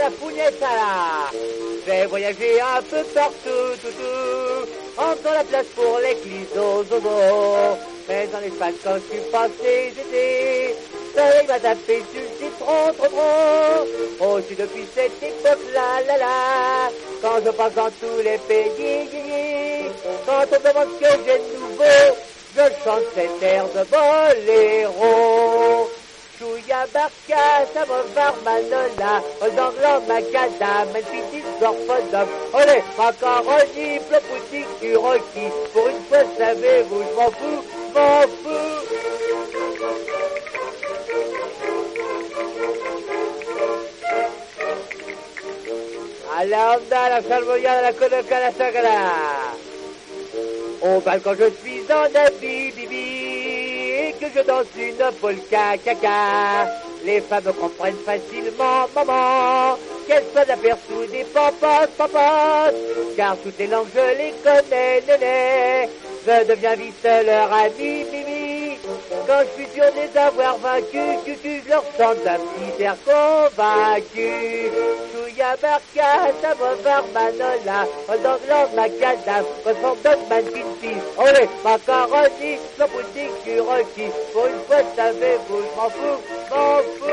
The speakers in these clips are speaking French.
la pugnetta là. J'ai voyagé un peu partout, entre la place pour les clisos, zozo. Mais dans l'Espagne, quand je suis passé, j'étais, soleil m'a tapé sur le citron, trop. Oh, je suis depuis cette époque-là, quand je passe dans tous les pays, quand on me demande ce que j'ai de nouveau, je chante cet air de boléro. Chouya barca, samovar manola, aux anglos macadam, un petit orphodome. Olé, macaroni, bleu boutique du Rocky. Pour une fois, savez-vous, je m'en fous. A la onda, la salmoya, la conoca, la sagala. Oh, ben quand je suis en habit, bibi, que je danse une polka, caca, les femmes comprennent facilement, maman, qu'elles soient d'aperçu des papotes, car toutes les langues je les connais, néné, je deviens vite leur ami, mimi, quand je suis sûr de les avoir vaincus, je leur sens un petit air convaincu. Chouya barca, samovar manola, aux anglos macadam, ressemble mankinti, olé, macaroni, la boutique du Rocky, pour une fois savez-vous, je m'en fous.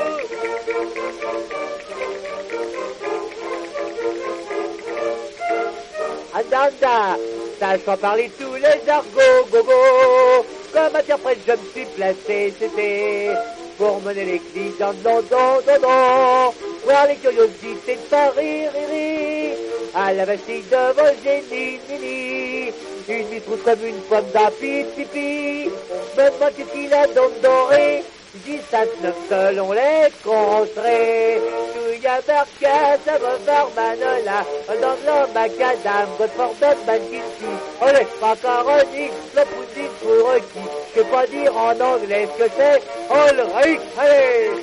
Andanda, sachant parler tous les argots, gogo, comme interprète je me suis placé, c'était pour mener les clients, non, voir les curiosités de Paris, riri, à la Bastille de vos génies, nini, une vitre comme une pomme d'api, pipi, me demande qu'est-ce qu'il a donc doré, 10 à 9 selon les contrées. Chouya barca, samovar manola, l'anglo macadam, Godford mankinti, olé, macaroni, le pudding pour Rocky, je sais pas dire en anglais ce que c'est, all right, allez.